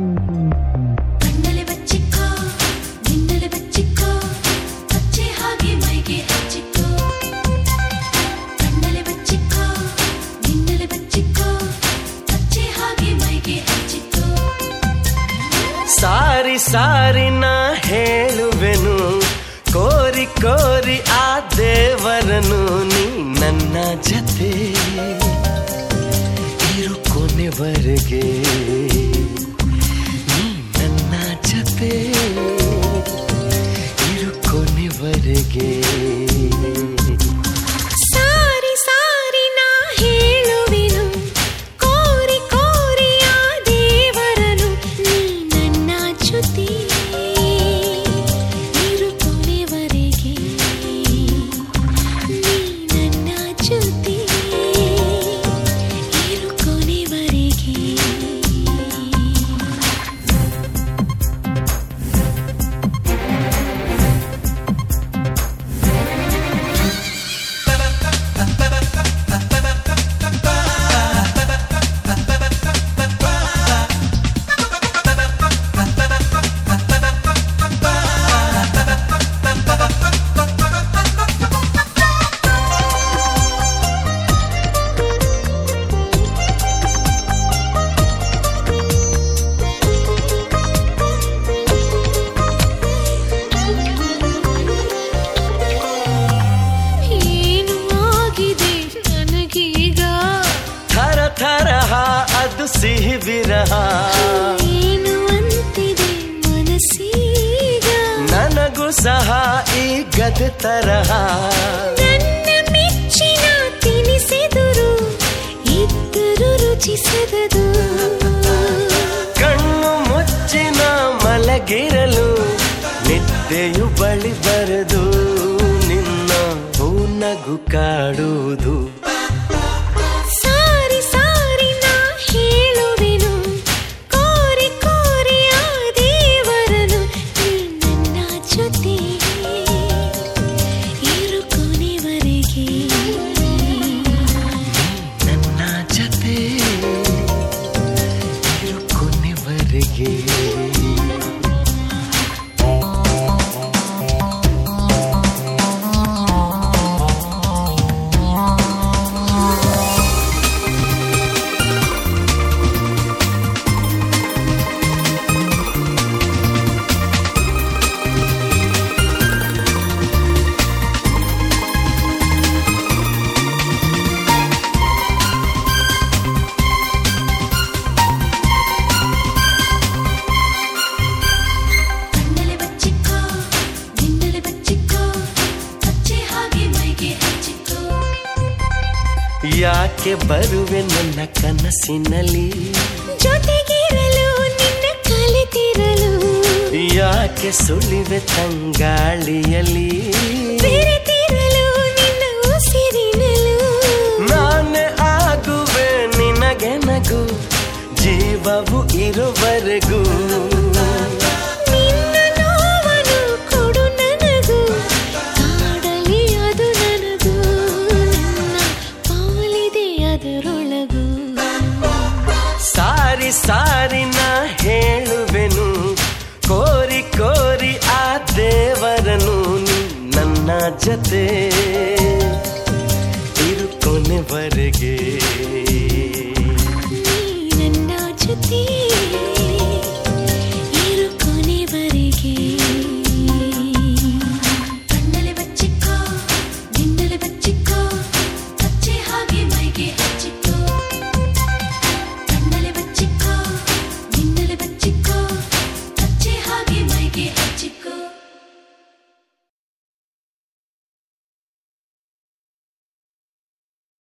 ಸಾರಿ ಸಾರಿ ನಾ ಹೇಳುವೆನು ಕೋರಿ ಕೋರಿ ಆ ದೇವರನು ನೀ ನನ್ನ ಜೊತೆ ಇರು ಕೊನೆವರೆಗೆ ನೀ ನನ್ನ ಜೊತೆ ಇರು ಕೊನೆವರೆಗೆ ತರಹ ಅದು ಸಿಹಿ ವಿರಹ ಏನು ಅಂತಿದೆ ಮನಸ್ಸೀಗ ನನಗೂ ಸಹ ಈ ಗದೆ ತರಹ ನನ್ನ ಮೆಚ್ಚಿನ ತಿನಿಸೆದುರು ಇದ್ದರು ರುಚಿಸದದು ಕಣ್ಣು ಮುಚ್ಚಿನ ಮಲಗಿರಲು ನಿದ್ದೆಯು ಬಳಿ ಬರದು ನಿನ್ನ ನಗು ಕಾಡುವುದು ಯಾಕೆ ಬರುವೆ ನನ್ನ ಕನಸಿನಲ್ಲಿ ಜೊತೆಗಿರಲು ನಿನ್ನ ಕಲಿತಿರಲು ಯಾಕೆ ಸುಳಿವೆ ತಂಗಾಳಿಯಲ್ಲಿ ಬೆರೆತಿರಲು ನಿನ್ನ ಉಸಿರಿನಲು ನಾನೇ ಆಗುವೆ ನಿನಗೆ ನಗು ಜೀವವು ಇರುವರೆಗೂ ಸಾರಿ ಸಾರಿ ನಾ ಹೇಳುವೆನು ಕೋರಿ ಕೋರಿ ಆ ದೇವರನು ನನ್ನ ಜೊತೆ ಇರು ಕೊನೆವರೆಗೆ ನನ್ನ ಜೊತೆ